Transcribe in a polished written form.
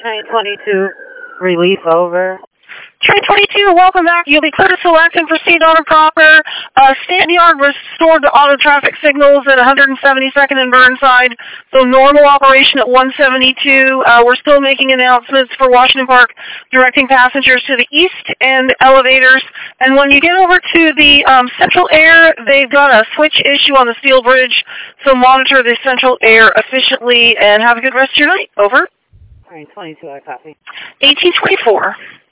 Train 22, release over. Train 22, welcome back. You'll be clear to select and proceed on a proper. Stanton Yard restored the auto traffic signals at 172nd and Burnside, so normal operation at 172. We're still making announcements for Washington Park, directing passengers to the east and elevators. And when you get over to the Central Air, they've got a switch issue on the steel bridge, so monitor the Central Air efficiently and have a good rest of your night. Over. Train 22, I copy. 1824.